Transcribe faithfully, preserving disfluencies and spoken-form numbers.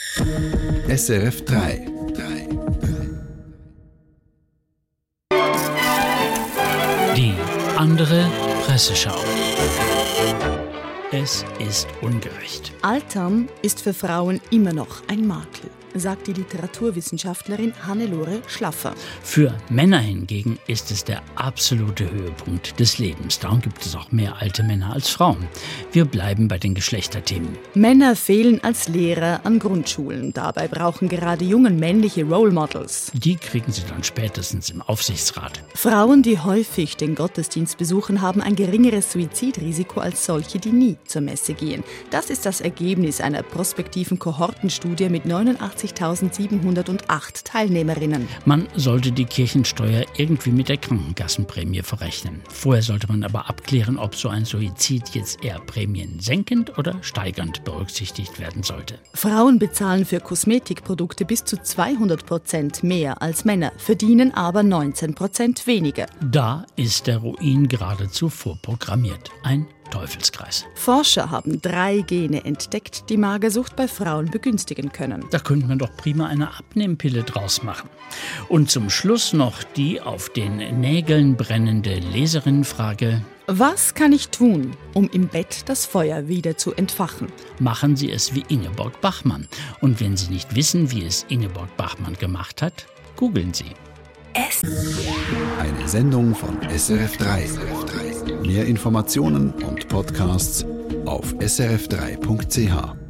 S R F drei. Die andere Presseschau. Es ist ungerecht. Altern ist für Frauen immer noch ein Makel, sagt die Literaturwissenschaftlerin Hannelore Schlaffer. Für Männer hingegen ist es der absolute Höhepunkt des Lebens. Darum gibt es auch mehr alte Männer als Frauen. Wir bleiben bei den Geschlechterthemen. Männer fehlen als Lehrer an Grundschulen. Dabei brauchen gerade Jungen männliche Role Models. Die kriegen sie dann spätestens im Aufsichtsrat. Frauen, die häufig den Gottesdienst besuchen, haben ein geringeres Suizidrisiko als solche, die nie zur Messe gehen. Das ist das Ergebnis einer prospektiven Kohortenstudie mit neunundachtzigtausendsiebenhundertacht Teilnehmerinnen. Man sollte die Kirchensteuer irgendwie mit der Krankenkassenprämie verrechnen. Vorher sollte man aber abklären, ob so ein Suizid jetzt eher prämiensenkend oder steigernd berücksichtigt werden sollte. Frauen bezahlen für Kosmetikprodukte bis zu zweihundert Prozent mehr als Männer, verdienen aber neunzehn Prozent weniger. Da ist der Ruin geradezu vorprogrammiert. Ein Teufelskreis. Forscher haben drei Gene entdeckt, die Magersucht bei Frauen begünstigen können. Da könnte man doch prima eine Abnehmpille draus machen. Und zum Schluss noch die auf den Nägeln brennende Leserinnenfrage: Was kann ich tun, um im Bett das Feuer wieder zu entfachen? Machen Sie es wie Ingeborg Bachmann. Und wenn Sie nicht wissen, wie es Ingeborg Bachmann gemacht hat, googeln Sie. Eine Sendung von S R F drei. Mehr Informationen und Podcasts auf s r f drei punkt c h.